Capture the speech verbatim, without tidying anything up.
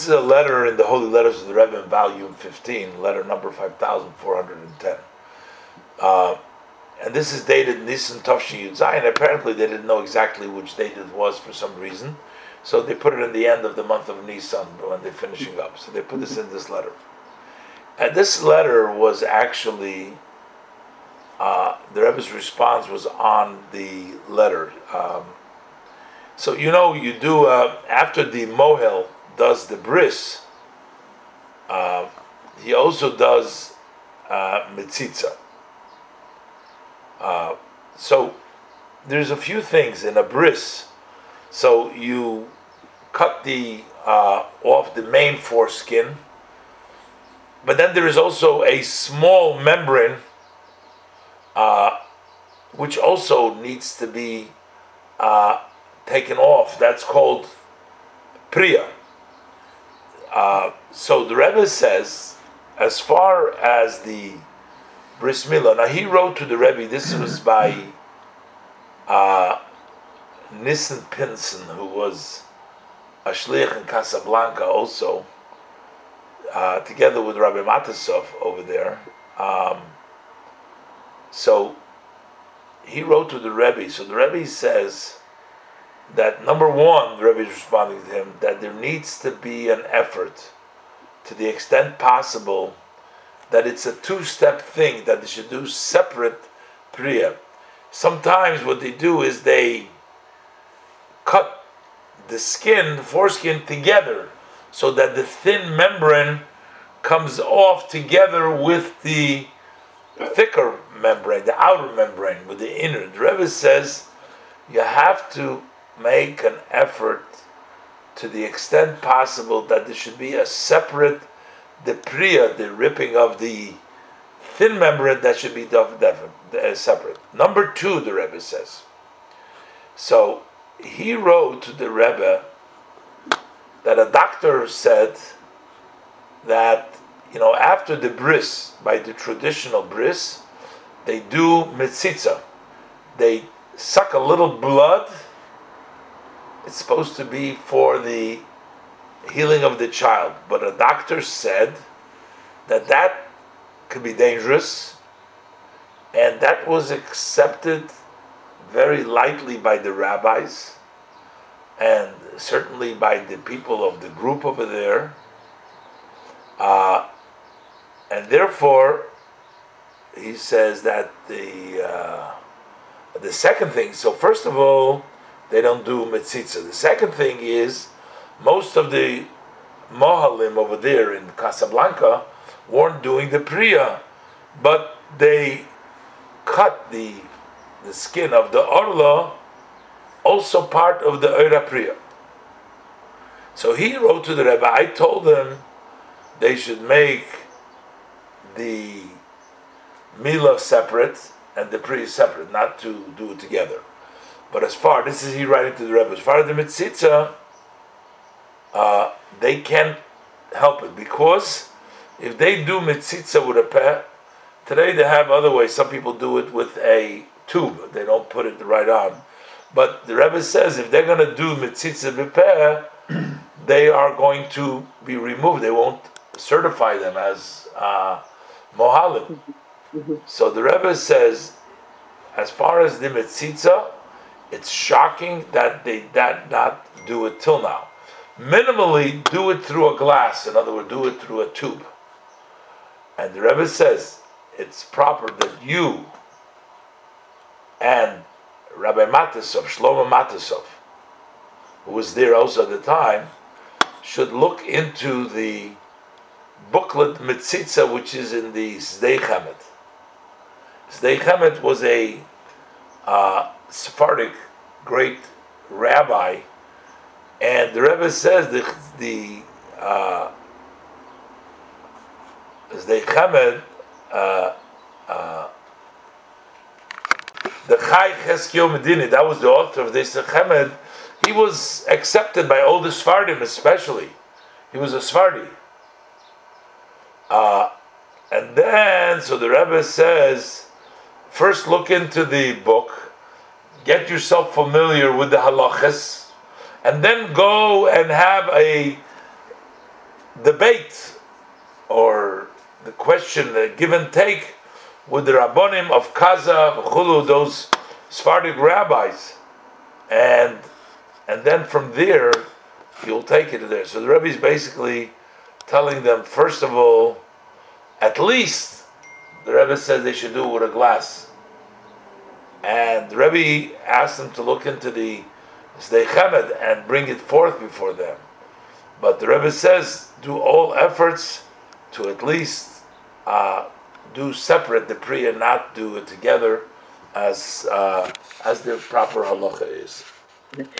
This is a letter in the Holy Letters of the Rebbe in volume fifteen, letter number five thousand four hundred ten. Uh, and this is dated Nisan Tafshi Yud Zayin. Apparently they didn't know exactly which date it was for some reason. So they put it in the end of the month of Nisan when they're finishing up. So they put this in this letter. And this letter was actually, uh, the Rebbe's response was on the letter. Um, so you know, you do, uh, after the Mohel does the bris, uh, he also does uh, mitzitza. Uh, so there's a few things in a bris. So you cut the uh, off the main foreskin, but then there is also a small membrane uh, which also needs to be uh, taken off. That's called priya. Uh, so the Rebbe says, as far as the bris milah, now he wrote to the Rebbe, this was by uh, Nissen Pinson, who was a shliach in Casablanca also, uh, together with Rabbi Matasov over there. Um, so he wrote to the Rebbe. So the Rebbe says that number one, the Rebbe is responding to him, that there needs to be an effort, to the extent possible, that it's a two-step thing, that they should do separate priya. Sometimes what they do is they cut the skin, the foreskin together, so that the thin membrane comes off together with the thicker membrane, the outer membrane, with the inner. The Rebbe says you have to make an effort to the extent possible that there should be a separate, the priya, the ripping of the thin membrane, that should be def- def- uh, separate. Number two, the Rebbe says. So he wrote to the Rebbe that a doctor said that, you know, after the bris, by the traditional bris, they do mitzitza. They suck a little blood. It's supposed to be for the healing of the child. But a doctor said that that could be dangerous, and that was accepted very lightly by the rabbis, and certainly by the people of the group over there. Uh, and therefore, he says that the uh, the second thing, so first of all, they don't do mitzitza. The second thing is, most of the mohalim over there in Casablanca weren't doing the priya, but they cut the the skin of the orla, also part of the oira priya. So he wrote to the Rebbe, I told them they should make the milah separate and the priya separate, not to do it together. But as far, this is he writing to the Rebbe, as far as the mitzitza, uh, they can't help it, because if they do mitzitza with a peh, today they have other ways. Some people do it with a tube; they don't put it right on. But the Rebbe says if they're going to do mitzitza b'peh, they are going to be removed. They won't certify them as uh, mohalim. So the Rebbe says, as far as the mitzitza, it's shocking that they did not do it till now. Minimally, do it through a glass. In other words, do it through a tube. And the Rebbe says it's proper that you and Rabbi Matasov, Shlomo Matasov, who was there also at the time, should look into the booklet Mitzitza, which is in the Sdei Chemet. Sdei Chemet was a uh, Sephardic great rabbi, and the Rebbe says the the uh, Sdei Chemet, uh, uh, the Chai Cheskio Medini, that was the author of the Sdei Chemet. He was accepted by all the Sephardim, especially. He was a Sephardi. Uh, and then, so the Rebbe says, first look into the book, get yourself familiar with the halachas, and then go and have a debate or the question, the give and take with the Rabbonim of Kaza, Chulu, those Sephardic rabbis, and and then from there you'll take it there. So the Rebbe is basically telling them, first of all, at least the Rebbe says they should do it with a glass. And the Rebbe asked them to look into the Sdei Chemed and bring it forth before them. But the Rebbe says, do all efforts to at least uh, do separate the Pri and not do it together as uh, as the proper halacha is.